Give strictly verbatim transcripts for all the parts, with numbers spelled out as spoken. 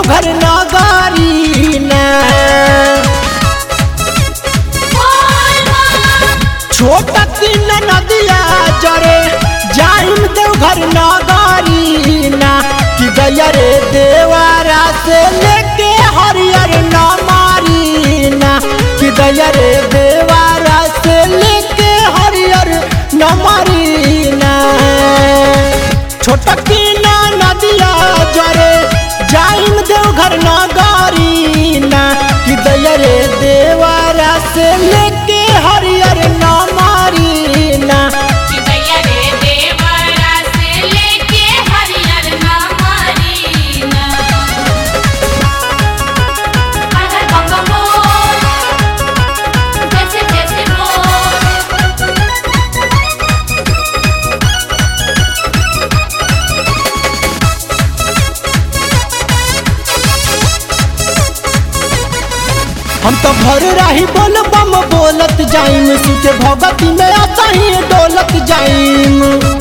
देवघर नगरी ना। छोटा किन नदिया जरे जाइम देवघर नगरी ना। कि गया रे देवारा से लेके हरियर न मारी ना। कि गया रे देवारा से लेके हरियर न मारी ना। छोटा किन नदिया जरे जाइम देवघर नगरी ना। कि गया रे देवारा से लेके हरियर न मारी ना। हम तो भर रही बोल बम बोलत जाइम सुके भगती में आता ही डोलत जाइम।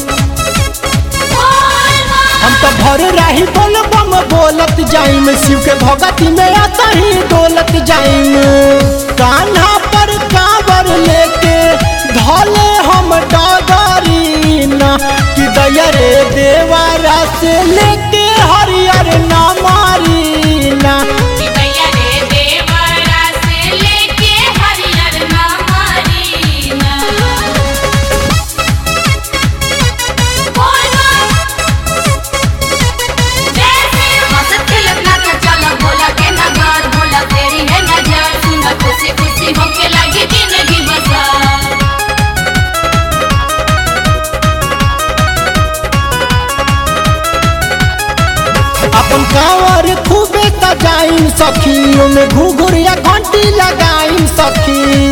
हम तो भर रही बोल बम बोलत जाइम शिव के भगती में आता ही डोलत जाइम। कान्हा पर कांवर लेके धले हम डगरी ना। कि दया रे देवारा से लेके हरियर न मारी ना। अपन कांवर खूबे सजाइम सखी में घुघुर या घंटी लगाइम सखी।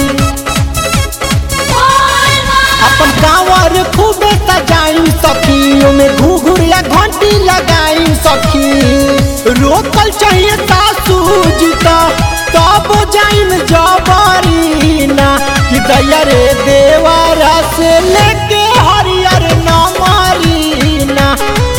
अपन कांवर खूबे सजाइम सखी में घुघुर या घंटी लगाइम सखी। रोकल चाहिए सासू जी का तब जाइम जबरी ना। कि दया रे देवारा से लेके हरियर न मारी ना।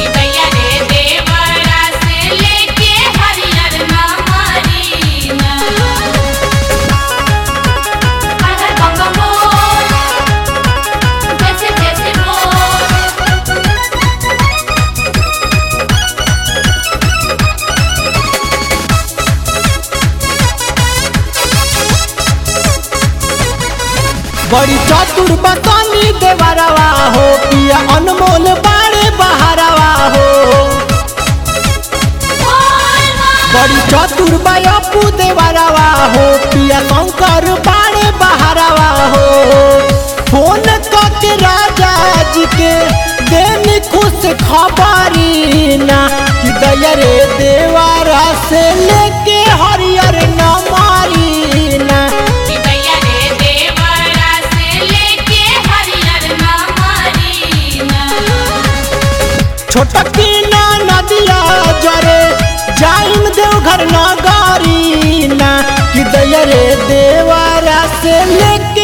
बड़ी चतुर बसानी देवरवा हो पिया अनमोल बाड़े बहारवा हो। बड़ी चतुर बापू देवरवा हो पिया शंकर बाड़े बहारवा हो। फोन करके राजा जी के देनी खुश खबरी ना। कि दया रे देवारा से लेके हरियर न मारी ना। छोटा किना नदिया जरे जाइम देवघर नगरी ना। कि दया रे देवारा से लेके